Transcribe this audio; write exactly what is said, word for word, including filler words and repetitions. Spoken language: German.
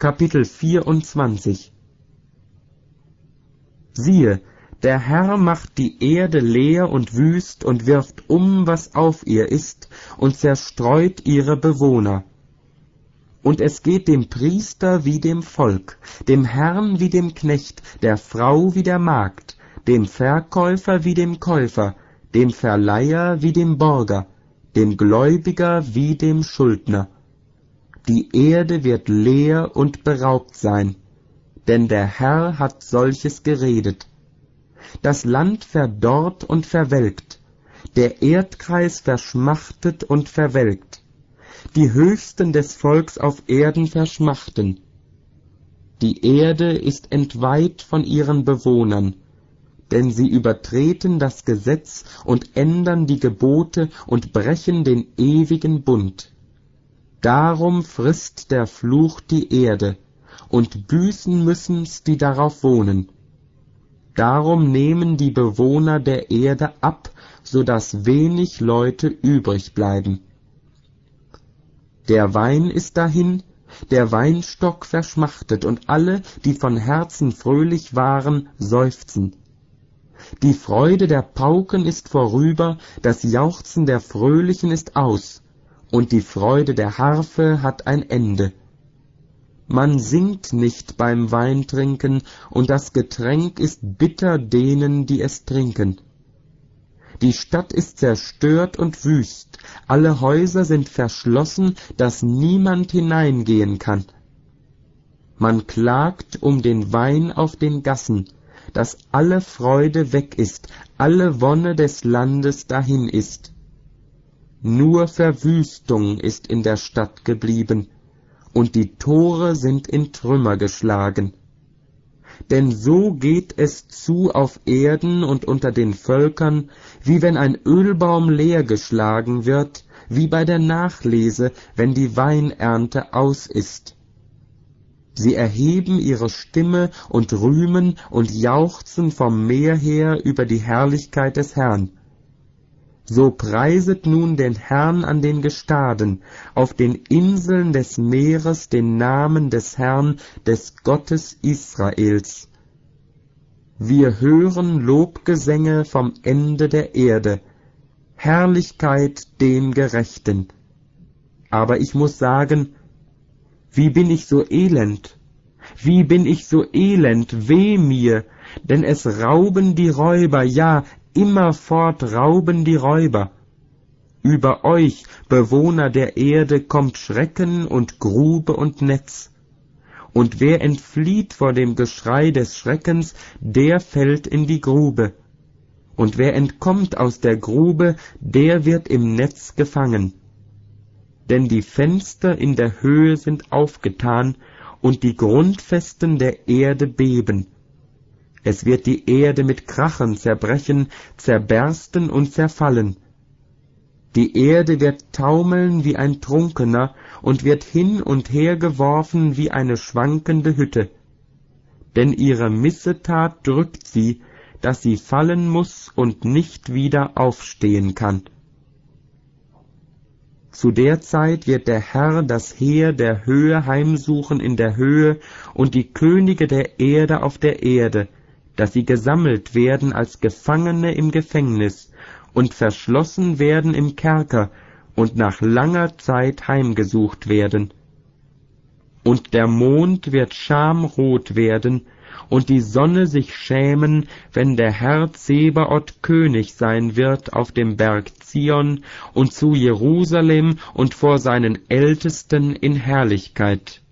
Kapitel vierundzwanzig. Siehe, der Herr macht die Erde leer und wüst und wirft um, was auf ihr ist, und zerstreut ihre Bewohner. Und es geht dem Priester wie dem Volk, dem Herrn wie dem Knecht, der Frau wie der Magd, dem Verkäufer wie dem Käufer, dem Verleiher wie dem Borger, dem Gläubiger wie dem Schuldner. Die Erde wird leer und beraubt sein, denn der Herr hat solches geredet. Das Land verdorrt und verwelkt, der Erdkreis verschmachtet und verwelkt. Die Höchsten des Volks auf Erden verschmachten. Die Erde ist entweiht von ihren Bewohnern, denn sie übertreten das Gesetz und ändern die Gebote und brechen den ewigen Bund. Darum frisst der Fluch die Erde, und büßen müssen's, die darauf wohnen. Darum nehmen die Bewohner der Erde ab, so dass wenig Leute übrig bleiben. Der Wein ist dahin, der Weinstock verschmachtet, und alle, die von Herzen fröhlich waren, seufzen. Die Freude der Pauken ist vorüber, das Jauchzen der Fröhlichen ist aus, und die Freude der Harfe hat ein Ende. Man singt nicht beim Weintrinken, und das Getränk ist bitter denen, die es trinken. Die Stadt ist zerstört und wüst, alle Häuser sind verschlossen, dass niemand hineingehen kann. Man klagt um den Wein auf den Gassen, dass alle Freude weg ist, alle Wonne des Landes dahin ist. Nur Verwüstung ist in der Stadt geblieben, und die Tore sind in Trümmer geschlagen. Denn so geht es zu auf Erden und unter den Völkern, wie wenn ein Ölbaum leergeschlagen wird, wie bei der Nachlese, wenn die Weinernte aus ist. Sie erheben ihre Stimme und rühmen und jauchzen vom Meer her über die Herrlichkeit des Herrn. So preiset nun den Herrn an den Gestaden, auf den Inseln des Meeres den Namen des Herrn, des Gottes Israels. Wir hören Lobgesänge vom Ende der Erde, Herrlichkeit dem Gerechten. Aber ich muss sagen, wie bin ich so elend, wie bin ich so elend, weh mir, denn es rauben die Räuber, ja, immerfort rauben die Räuber. Über euch, Bewohner der Erde, kommt Schrecken und Grube und Netz. Und wer entflieht vor dem Geschrei des Schreckens, der fällt in die Grube. Und wer entkommt aus der Grube, der wird im Netz gefangen. Denn die Fenster in der Höhe sind aufgetan, und die Grundfesten der Erde beben. Es wird die Erde mit Krachen zerbrechen, zerbersten und zerfallen. Die Erde wird taumeln wie ein Trunkener und wird hin und her geworfen wie eine schwankende Hütte. Denn ihre Missetat drückt sie, dass sie fallen muß und nicht wieder aufstehen kann. Zu der Zeit wird der Herr das Heer der Höhe heimsuchen in der Höhe und die Könige der Erde auf der Erde, dass sie gesammelt werden als Gefangene im Gefängnis und verschlossen werden im Kerker und nach langer Zeit heimgesucht werden. Und der Mond wird schamrot werden und die Sonne sich schämen, wenn der Herr Zebaoth König sein wird auf dem Berg Zion und zu Jerusalem und vor seinen Ältesten in Herrlichkeit.